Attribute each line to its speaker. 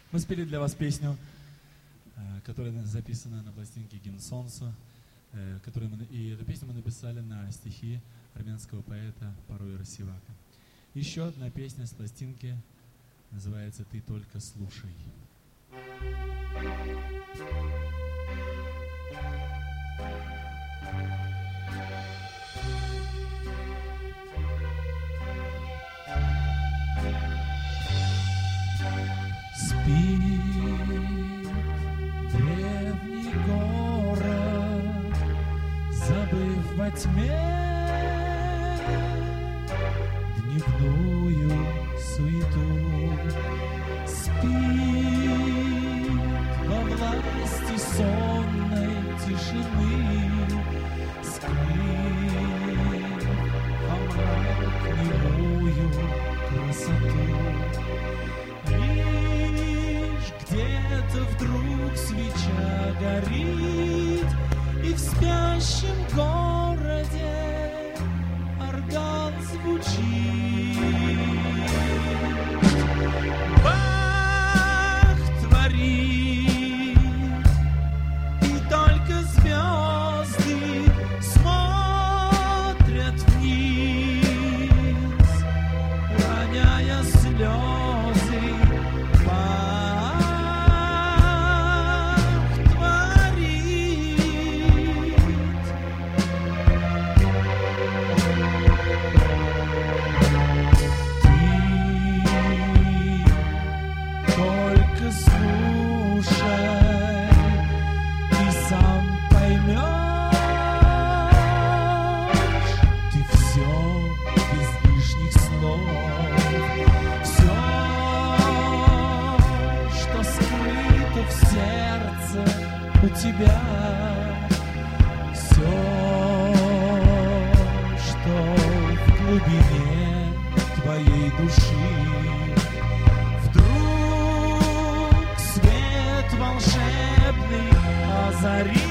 Speaker 1: Мы спели для вас песню, которая записана на пластинке «Гимн солнцу», и эту песню мы написали на стихи армянского поэта Пароя Сивака. Еще одна песня с пластинки называется «Ты только слушай». Спит древний город, забыв во тьме дневную суету. Спит во власти сонной тишины, скрыв во мрак немую красоту. Где-то вдруг свеча горит, и в спящем городе орган звучит. Бах творит, и только звезды смотрят вниз, роняя слезы. У тебя все, что в глубине твоей души, вдруг свет волшебный озарит.